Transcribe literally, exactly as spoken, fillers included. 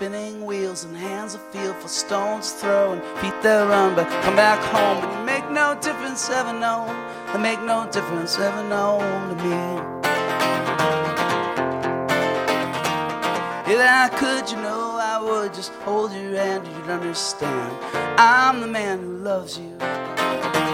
spinning wheels and hands that feel for stones throw and feet that run but come back home. And you make no difference ever known, they make no difference ever known to me. If I could, you know I would just hold your hand, you'd understand. I'm the man who loves you.